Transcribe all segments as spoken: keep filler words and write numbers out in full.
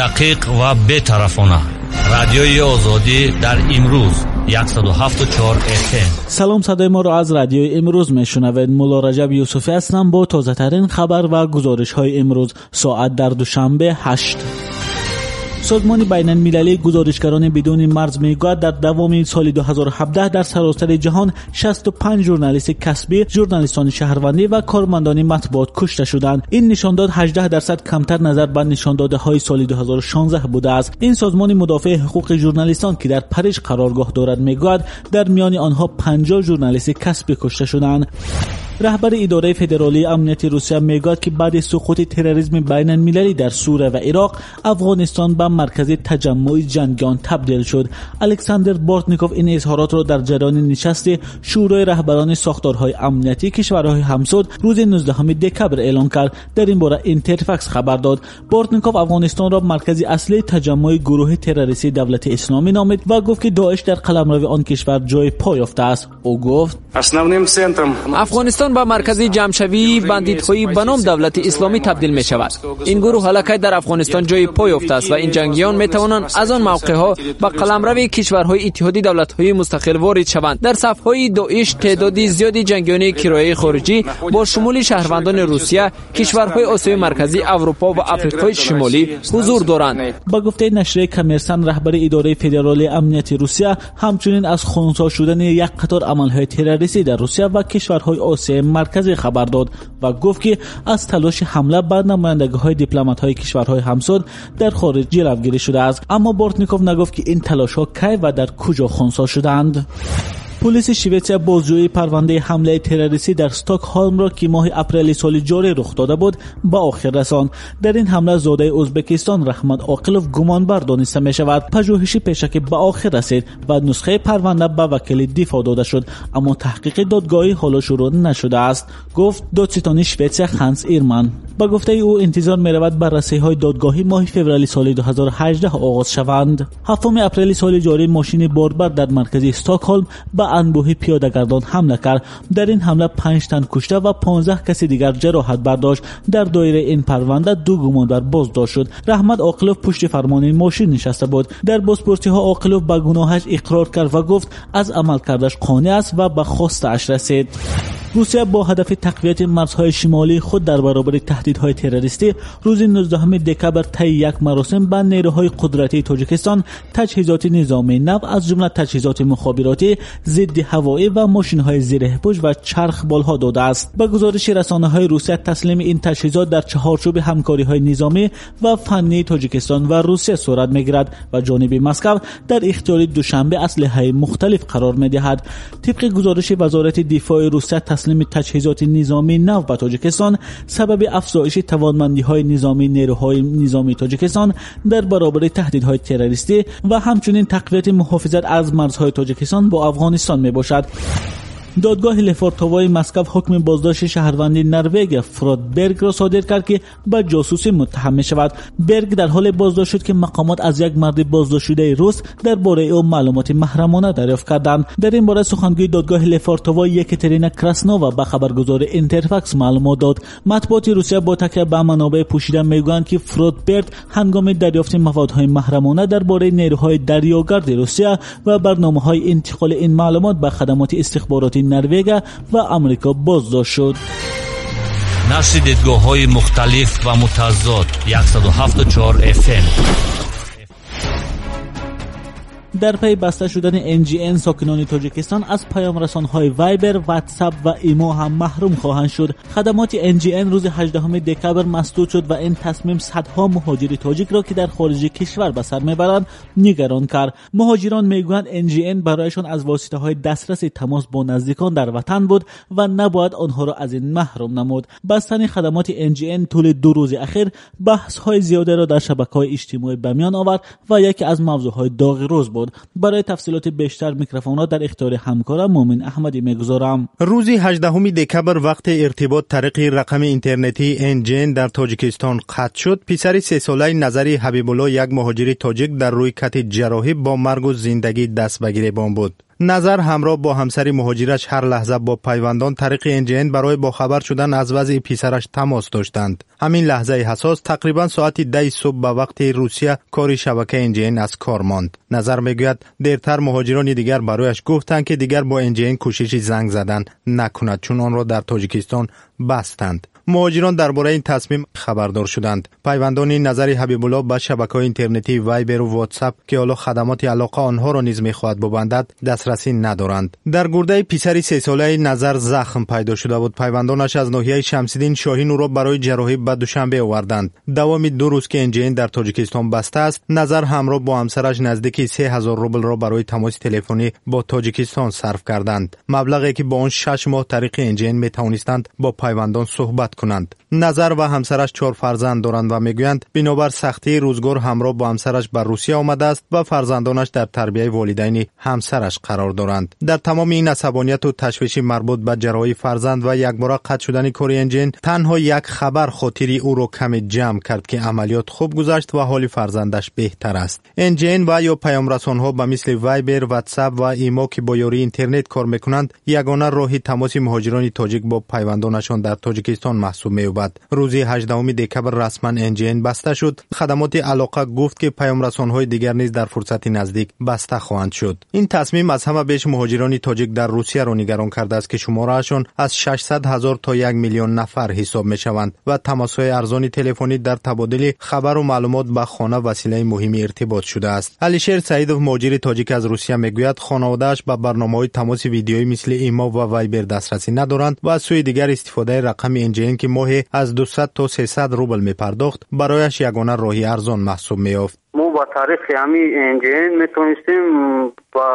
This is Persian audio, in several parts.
دقیق و بی‌طرفانه. رادیوی آزادی در امروز صد و هفت و چهار اف ام. سلام، صدای ما را از رادیوی امروز میشنوید. مولا رجب یوسفی هستم با تازه ترین خبر و گزارش های امروز. ساعت در دوشنبه هشت. سازمان بین المللی گزارشگران بدون مرز میگوید در دوام سال دو هزار و هفده در سراسر جهان شصت و پنج ژورنالیست کسبی، ژورنالیستان شهروندی و کارمندان مطبوعات کشته شدند. این نشانداد هجده درصد کمتر نظر به نشاندادهای سال دو هزار و شانزده بوده است. این سازمان مدافع حقوق ژورنالیستان که در پاریس قرارگاه دارد میگوید در میان آنها پنجاه ژورنالیست کسبی کشته شدند. رهبر اداره فدرالی امنیت روسیه میگوید که بعد سقوط تروریسم بین المللی در سوریه و عراق، افغانستان به مرکز تجمع جنگیان تبدیل شد. الکساندر بورتنیکوف این اظهارات را در جریان نشست شورای رهبران ساختارهای امنیتی کشورهای همسود روز نوزدهم دکبر اعلام کرد. در این باره اینترفکس خبر داد. بورتنیکوف افغانستان را مرکز اصلی تجمع گروه تروریستی دولت اسلامی نامید و گفت که داعش در قلمرو آن کشور جای پا یافته است. او گفت افغانستان با مرکزی جمع‌شوی بندیت‌های به نام دولت اسلامی تبدیل می شود. این گروه حلقه در افغانستان جای پا یافته است و این جنگیان می توانند از آن موقع‌ها به قلمرو کشورهای اتحادی دولت‌های مستقل وارد شوند. در صف‌های داعش تعدادی زیادی جنگیان کرایه خارجی با شمول شهروندان روسیه، کشورهای آسیای مرکزی، اروپا و آفریقای شمالی حضور دارند. با گفته نشریه کمرسن، رهبر اداره فدرالی امنیت روسیه همچنین از خنثی شدن یک قطار عمل‌های تروریستی در روسیه و کشورهای آسیای مرکزی خبر داد و گفت که از تلاش حمله بر نمایندگی‌های دیپلمات‌های کشورهای همسود در خارج جلوگیری شده است. اما بورتنیکوف نگفت که این تلاش‌ها کی و در کجا خنثی شدند. پلیس شویتزر بازجویی پرونده حمله تروریستی در استکهلم را که ماه اپریل سال جاری رخ داده بود به آخر رساند. در این حمله زاده ازبکستان رحمت عاقلوف گمانبر دانسته می شود. پژوهش پیشکی به آخر رسید و نسخه پرونده به وکیل دفاع داده شد، اما تحقیق دادگاهی حالا شروع نشده است، گفت دادستان شویتزر هانس ایرمن. با گفته او انتظار می رود بررسی‌های دادگاهی ماه فوریه سال دو هزار و هجده آغاز شوند. هفتم اپریل سال جاری ماشین باربر در مرکز استکهلم به انبوه پیاده‌گردان حمله کرد. در این حمله پنج تن کشته و پانزده کسی دیگر جراحت برداشت. در دایره این پرونده دو گمانبر بازداشت شد. رحمت عاقلوف پشت فرمان ماشین نشسته بود. در بازپرسی‌ها عاقلوف به گناهش اقرار کرد و گفت از عملکردش قانع است و به خواستش رسید. روسیه با هدف تقویت مرزهای شمالی خود در برابر تهدیدهای تروریستی روز نوزدهم دکبر طی یک مراسم به نیروهای قدرتی تاجیکستان تجهیزات نظامی نو از جمله تجهیزات مخابراتی، ضد هوایی و ماشین‌های زیر پوش و چرخ بالها داده است. با گزارش رسانه‌های روسیه، تسلیم این تجهیزات در چهارچوب همکاری‌های نظامی و فنی تاجیکستان و روسیه صورت می‌گیرد و جانب مسکو در اختیار دوشنبه اسلحه مختلف قرار می‌دهد. طبق گزارش وزارت دفاع روسیه، تسلیم تجهیزات نظامی نو به تاجیکستان سبب افزایش توانمندی‌های نظامی نیروهای نظامی تاجیکستان در برابر تهدیدهای تروریستی و همچنین تقویت محافظت از مرزهای تاجیکستان با افغانستان میباشد. دادگاه لفورتوای مسکو حکم بازداشت شهروند نروژ فرود برگ را صادر کرد که به جاسوسی متهم می شود. برگ در حال بازداشت شد که مقامات از یک مرد بازداشت شده روس درباره او معلومات محرمانه دریافت کردند. در این باره سخنگوی دادگاه لفورتوای یکاترینا کراسنووا به خبرگزار اینترفکس معلومات داد. مطبوعات روسیه با تکیه به منابع پوشیده میگویند که فرود برگ هنگام دریافت موادهای محرمانه درباره نیروهای دریاگرد روسیه و برنامه‌های انتقال این معلومات به خدمات استخباراتی نروژ و آمریکا بازداشت شد. نشر دیدگاه‌های مختلف و متضاد صد و هفت و چهار اف ام. در پی بسته شدن ان جی ان، ساکنان تاجیکستان از پیام رسان‌های وایبر، واتساپ و ایمو هم محروم خواهند شد. خدمات ان جی ان روز هجدهم دکبر مسدود شد و این تصمیم صدها مهاجر تاجیک را که در خارج کشور به سر میبرند نگران کرد. مهاجران میگویند ان جی ان برایشان از واسطه‌های دسترس تماس با نزدیکان در وطن بود و نباید آنها را از این محروم نمود. بستن خدمات ان جی ان طول دو روز اخیر بحث‌های زیاده را در شبکه‌های اجتماعی به میان آورد و یکی از موضوع‌های داغ روز بود. برای تفصیلات بیشتر میکروفون را در اختیار همکارم مومن احمدی میگذارم. روز هجدهم دکبر وقت ارتباط طریق رقم اینترنتی ان جی ان در تاجیکستان قطع شد، پسر سه ساله نظری حبیب الله، یک مهاجر تاجیک، در روی خط جراحی با مرگ و زندگی دست به گریبان بود. نظر همراه با همسری مهاجرش هر لحظه با پیوندان طریق ان جی ان برای باخبر شدن از وضع پسرش تماس داشتند. همین لحظه حساس تقریبا ساعت ده صبح به وقت روسیه کار شبکه ان جی ان از کار ماند. نظر میگوید دیرتر مهاجران دیگر برایش گفتند که دیگر با ان جی ان کوشش زنگ زدن نکند چون آن را در تاجیکستان بستند. مهاجران درباره این تصمیم خبردار شدند. پیوندان نظر حبیب الله به شبکه‌های اینترنتی وایبر و واتساپ که حالا خدمات علاقه آنها را نیز می‌خواهد ببندد دسترسی ندارند. در گرده پسری سه ساله نظر زخم پیدا شده بود. پیوندانش از ناحیه شمس‌الدین شاهین او را برای جراحی به دوشنبه آوردند. دوام دو روز که ان جی ان در تاجیکستان بسته است، نظر همراه با همسرش نزدیک سه هزار روبل را برای تماس تلفنی با تاجیکستان صرف کردند. مبلغی که با آن شش ماه طریق ان جی ان می‌توانستند با پیوندان صحبت کنند. نظر و همسرش چهار فرزند دارند و میگویند بنابر سختی روزگار همراه با همسرش بر روسیه آمده است و فرزندانش در تربیت والدین همسرش قرار دارند. در تمام این عصبانیت و تشویش مربوط به جراحی فرزند و یکباره قطع شدن کار ان جی ان تنها یک خبر خاطری او را کمی جمع کرد که عملیات خوب گذشت و حال فرزندش بهتر است. ان جی ان و یا پیام رسان‌ها به مثل وایبر، واتساپ و ایمو که با یاری اینترنت کار میکنند یگانه راه تماس مهاجران تاجیک با پیوندانشان در تاجیکستان محسوب می‌یابد. روز هجدهم دکبر رسما ان جی ان بسته شد. خدمات علاقه گفت که پیام رسان‌های دیگر نیز در فرصت نزدیک بسته خواهند شد. این تصمیم از همه بیش مهاجران تاجیک در روسیه را نگران کرده است که شماره‌شان از ششصد هزار تا یک میلیون نفر حساب می‌شوند و تماس‌های ارزان تلفنی در تبادل خبر و معلومات به خانه وسیله مهمی ارتباط شده است. علیشیر سعیدov مهاجر تاجیک از روسیه میگوید خانواده‌اش به برنامه‌های تماس ویدیویی مثل ایمو و وایبر دسترسی ندارند و از سوی دیگر استفاده رقم ان جی ان که ماهی از دویست تا سیصد روبل می پرداخت برایش یگانه راهی ارزان محسوب می یافت. ما با طریق همین ان جی ان میتونستیم با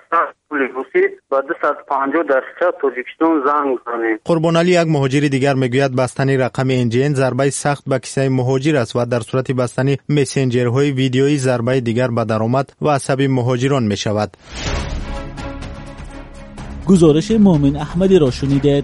صد روسی با دویست و پنجاه دریچه تاجیکستان زنگ کنیم. قربان علی یک مهاجر دیگر میگوید بستن رقم ان جی ان ضربه سخت به کیسه مهاجر است و در صورت بستن مسنجرهای ویدیویی ضربه دیگر به درآمد و عصب مهاجران می شود. گزارش مومن احمدی را شنیدید.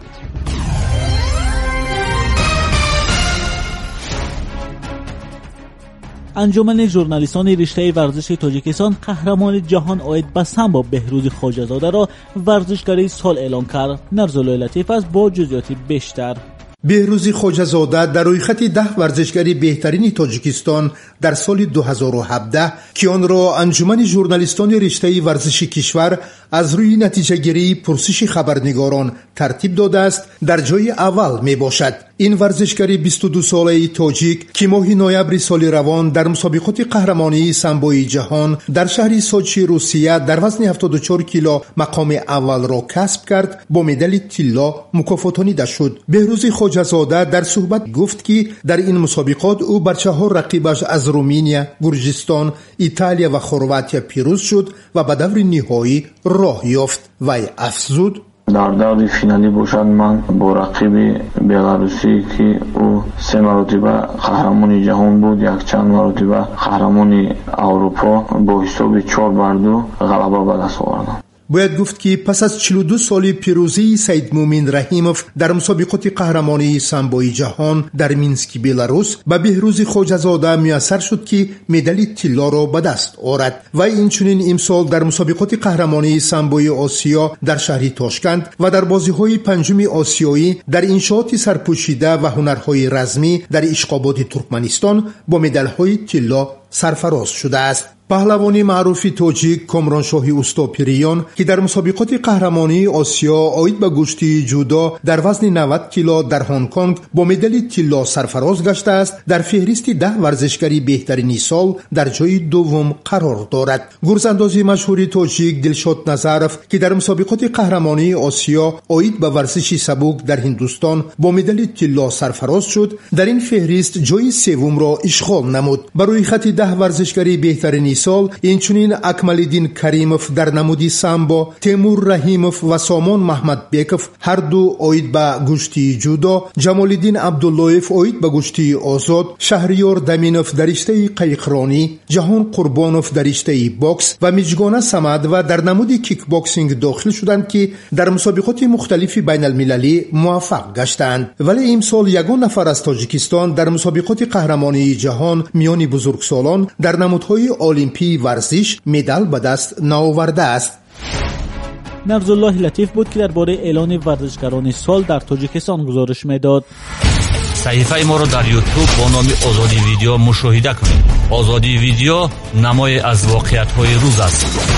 انجمن ژورنالیستان رشته ورزش تاجیکستان قهرمان جهان عاید به سمبا بهروز خواجه‌زاده را ورزشکار سال اعلام کرد. نرزالای لطیف است با جزئیات بیشتر. بهروز خواجه‌زاده در روی خط ده ورزشکاری بهترین تاجیکستان در سال دو هزار و هفده که آن را انجمن ژورنالیستان رشته ورزشی کشور از روی نتیجه گیری پرسش خبرنگاران ترتیب داده است در جای اول می باشد. این ورزشکار بیست و دو ساله تاجیک که ماه نوامبر سال روان در مسابقات قهرمانی سامبوی جهان در شهر سوچی روسیه در وزن هفتاد و چهار کیلو مقام اول را کسب کرد با مدال طلا مکافاتانیده شد. بهروز خواجه‌زاده در صحبت گفت که در این مسابقات او بر چهار رقیبش از رومانیا، گرجستان، ایتالیا و خرواتیا پیروز شد و به دور نهایی راه یافت. وی افزود در دور فینالی باشد من با رقیب بلاروسی که او سه مرتبه قهرمان جهان بود، یک چند مرتبه قهرمان اروپا با حساب چهار بر دو غلبه به دست آوردم. باید گفت که پس از چهل و دو سال پیروزی سید مومن رحیموف در مسابقات قهرمانی سامبوی جهان در مینسک بلاروس به بهروز خواجه‌زاده میسر شد که مدال طلا را به دست آورد. و اینچنین امسال در مسابقات قهرمانی سامبوی آسیا در شهر تاشکند و در بازی‌های پنجم آسیایی در انشاءات سرپوشیده و هنرهای رزمی در اشقاباد ترکمنستان با مدال‌های طلا سرفراز شده است. پهلوانی معروف تاجیک کامرانشاهی اوستاپیریان که در مسابقات قهرمانی آسیا عاید به گشتی جودو در وزن نود کیلو در هنگ کنگ با مدال طلا سرفراز گشته است، در فهرست ده ورزشکاری بهترین سال در جای دوم قرار دارد. گرزانداز مشهور تاجیک دلشاد نظرف که در مسابقات قهرمانی آسیا عاید به ورزش سبک در هندوستان با مدال طلا سرفراز شد، در این فهرست جای سوم را اشغال نمود. برای خط ده ورزشکاری بهترین سال اینچنین اکمالالدین کریموف در نمودی سامبو، تیمور رحیموف و سامان محمد بیکوف هر دو عاید به گشتی جودو، جمالالدین عبداللهیف عاید به گشتی آزاد، شهریار دمینوف در رشته قیقرانی، جهان قربانوف در رشته باکس و میجگانه سمد و در نمودی کیک باکسینگ داخل شدند که در مسابقات مختلف بین المللی موفق گشتند. ولی امسال یگان نفر از تاجیکستان در مسابقات قهرمانی جهان میان بزرگسالان در نمودهای المپی ورزش مدال به دست نآورده است. نرزالله لطیف بود که درباره اعلان ورزشکاران سال در تاجیکستان گزارش میداد. صحیفه ما رو در یوتیوب با نام آزادی ویدیو مشاهده کنید. آزادی ویدیو نمای از واقعیت‌های روز است.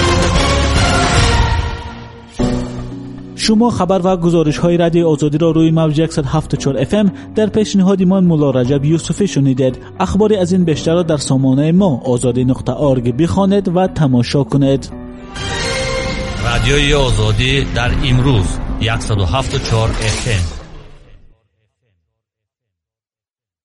شما خبر و گزارش های رادیو آزادی را روی موج صد و هفت و چهار اف ام در پیشنهاد ما مولا رجب یوسفی شنیدید. اخباری از این بیشتر را در سامانه ما آزادی نقطه اورگ بخوانید و تماشا کنید. رادیوی آزادی در امروز صد و هفت و چهار اف ام